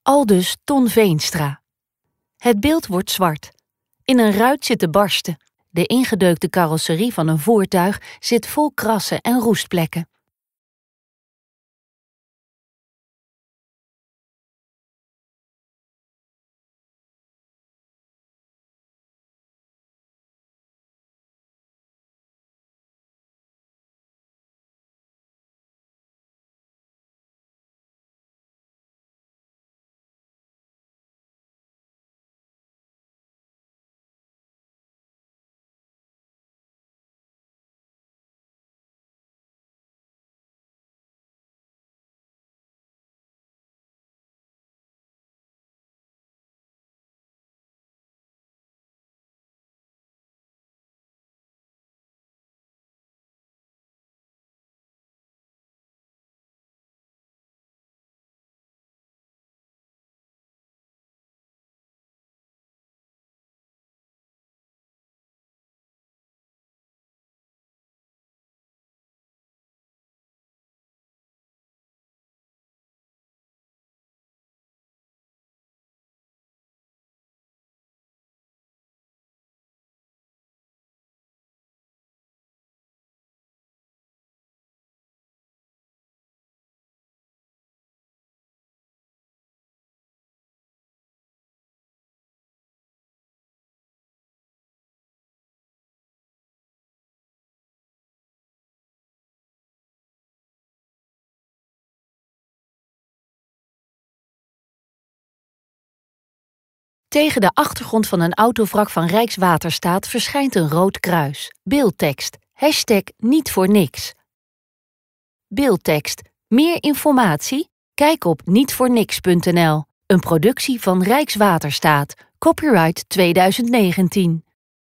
Aldus Ton Veenstra. Het beeld wordt zwart. In een ruit zitten barsten. De ingedeukte carrosserie van een voertuig zit vol krassen en roestplekken. Tegen de achtergrond van een autovrak van Rijkswaterstaat verschijnt een rood kruis. Beeldtekst. #NietVoorNiks. Beeldtekst. Meer informatie? Kijk op nietvoorniks.nl. Een productie van Rijkswaterstaat. Copyright 2019.